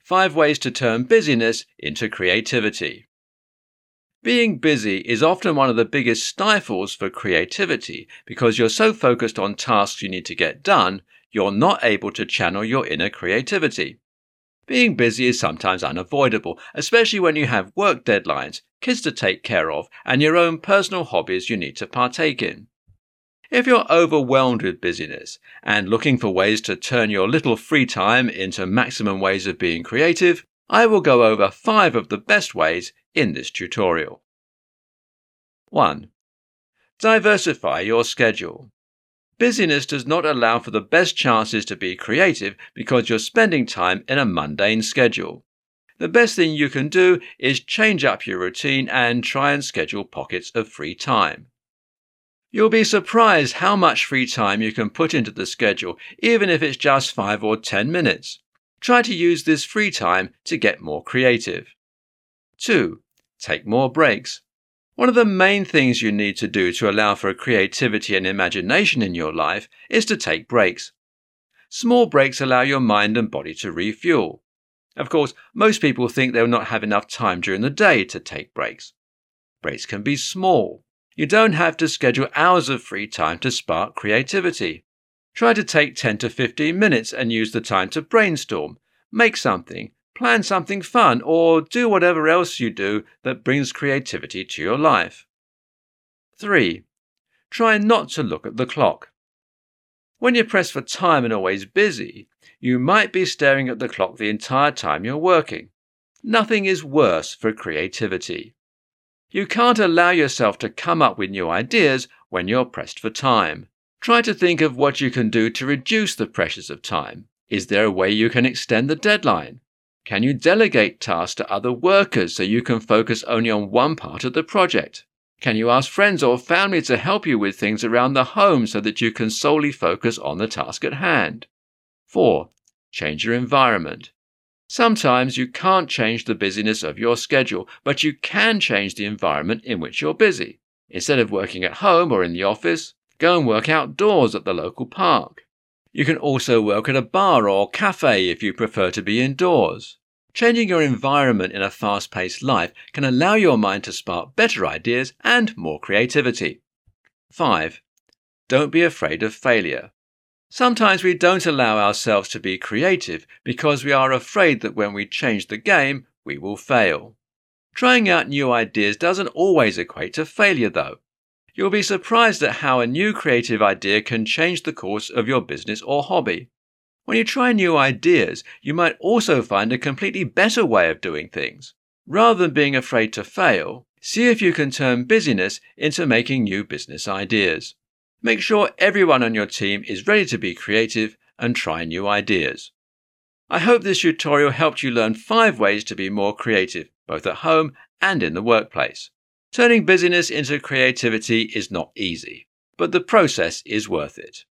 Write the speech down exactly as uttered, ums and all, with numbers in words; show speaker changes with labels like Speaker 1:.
Speaker 1: Five ways to turn busyness into creativity. Being busy is often one of the biggest stifles for creativity because you're so focused on tasks you need to get done, you're not able to channel your inner creativity. Being busy is sometimes unavoidable, especially when you have work deadlines, kids to take care of, and your own personal hobbies you need to partake in. If you're overwhelmed with busyness and looking for ways to turn your little free time into maximum ways of being creative, I will go over five of the best ways in this tutorial. one. Diversify your schedule. Busyness does not allow for the best chances to be creative because you're spending time in a mundane schedule. The best thing you can do is change up your routine and try and schedule pockets of free time. You'll be surprised how much free time you can put into the schedule, even if it's just five or ten minutes. Try to use this free time to get more creative. two. Take more breaks. One of the main things you need to do to allow for creativity and imagination in your life is to take breaks. Small breaks allow your mind and body to refuel. Of course, most people think they will not have enough time during the day to take breaks. Breaks can be small. You don't have to schedule hours of free time to spark creativity. Try to take ten to fifteen minutes and use the time to brainstorm, make something, plan something fun, or do whatever else you do that brings creativity to your life. three. Try not to look at the clock. When you're pressed for time and always busy, you might be staring at the clock the entire time you're working. Nothing is worse for creativity. You can't allow yourself to come up with new ideas when you're pressed for time. Try to think of what you can do to reduce the pressures of time. Is there a way you can extend the deadline? Can you delegate tasks to other workers so you can focus only on one part of the project? Can you ask friends or family to help you with things around the home so that you can solely focus on the task at hand? four. Change your environment. Sometimes you can't change the busyness of your schedule, but you can change the environment in which you're busy. Instead of working at home or in the office, go and work outdoors at the local park. You can also work at a bar or cafe if you prefer to be indoors. Changing your environment in a fast-paced life can allow your mind to spark better ideas and more creativity. five. Don't be afraid of failure. Sometimes we don't allow ourselves to be creative because we are afraid that when we change the game, we will fail. Trying out new ideas doesn't always equate to failure, though. You'll be surprised at how a new creative idea can change the course of your business or hobby. When you try new ideas, you might also find a completely better way of doing things. Rather than being afraid to fail, see if you can turn busyness into making new business ideas. Make sure everyone on your team is ready to be creative and try new ideas. I hope this tutorial helped you learn five ways to be more creative, both at home and in the workplace. Turning busyness into creativity is not easy, but the process is worth it.